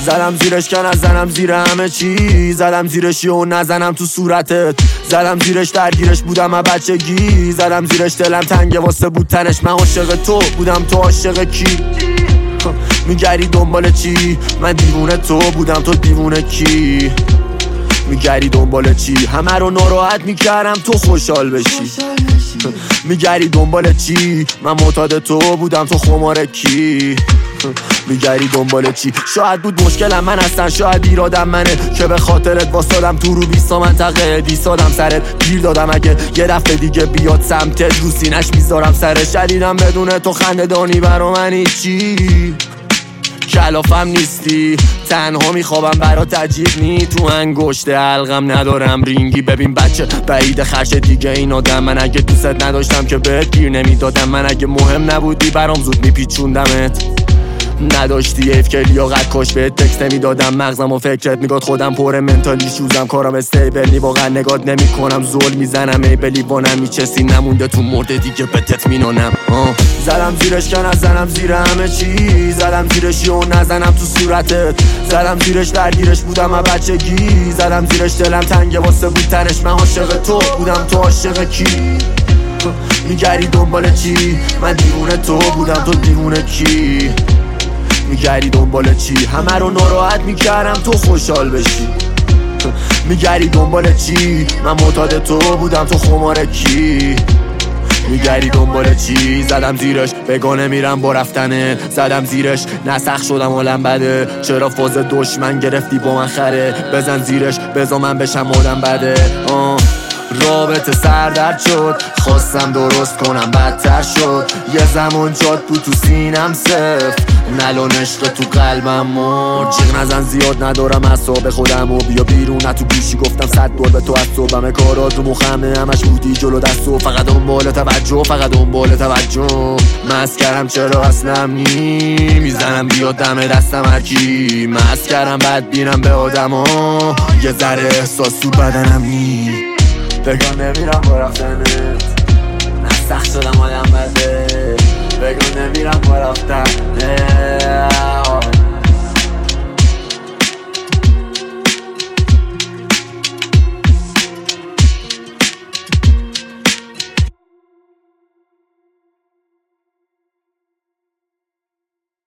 زدم زیرش که نزنم زیر همه چی، زدم زیرش و نزنم تو صورتت، زدم زیرش درگیرش بودم از بچگی، زدم زیرش دلم تنگه واسه بود تنش، من عاشق تو بودم تو عاشق کی؟ میگردی دنبال چی؟ من دیوونه تو بودم تو دیوونه کی؟ میگردی دنبال چی؟ همه رو ناراحت میکردم تو خوشحال بشی. میگردی دنبال چی؟ من معتاد تو بودم تو خمار کی؟ میگردی دنبال چی؟ شاید بود مشکلم من هستن، شاید ایرادم منه که به خاطرت واسادم تو رو 20 منطقه دیسادم سرت، گیر دادم اگه یه دفعه دیگه بیاد سمتت رو سینش میذارم سرش. شدیدم بدون تو خنده دانی برا من هیچی، کلافم نیستی، تنها میخوابم برات عجیب نی، تو انگشت حلقم ندارم رینگی. ببین بچه بعید خرش دیگه این آدم، من اگه دوست نداشتم که بهت گیر نمیدادم، من اگه مهم نبودی برام زود میپیچوندمت، نداشتی حیف که لیاقت کاش بهت تکست نمیدادم، مغزم و فکرت میگاد خودم پر منتالی شوزم، کارم استیبلی واقعا نگات نمیکنم، زول میزنم ای بلیوانم میچسی نمونده تو مرده دیگه بهت مینونم. زدم زیرش که نزنم زیر همه چی، زدم زیرش و نزنم تو صورتت، زدم زیرش درگیرش بودم از بچگی، زدم زیرش دلم تنگه واسه بود تنش، من عاشق تو بودم تو عاشق کی؟ میگردی دنبال چی؟ من دیوونه تو بودم تو دیوونه کی؟ میگردی دنبال چی؟ همه رو ناراحت میکردم تو خوشحال بشی. میگردی دنبال چی؟ من معتاد تو بودم تو خمار کی؟ میگردی دنبال چی؟ زدم زیرش بگانه میرم با رفتنت، زدم زیرش نسخ شدم حالم بده، چرا فاز دشمن گرفتی با من خره، بزن زیرش بزا من بشم آدم بده. رابطه سردرد شد، خواستم درست کنم بدتر شد، یه زمان جاد بود تو سینم سفت، نلان عشق تو قلبم مرد، جیغ نزن زیاد ندارم اعصاب خودم و بیا بیرون، نه تو گوشی گفتم 100 بار به تو از صبحم، کارات رو مخمه همش بودی جلو دست و فقط دنبال توجه، فقط دنبال توجه، مست کردم چرا اصلم نی، میزنم بیاد دم دستم هرکی، مست کردم بد بینم به آدم ها، یه ذره احساس تو بدنم نی، بگم نمیرم با رفتنت.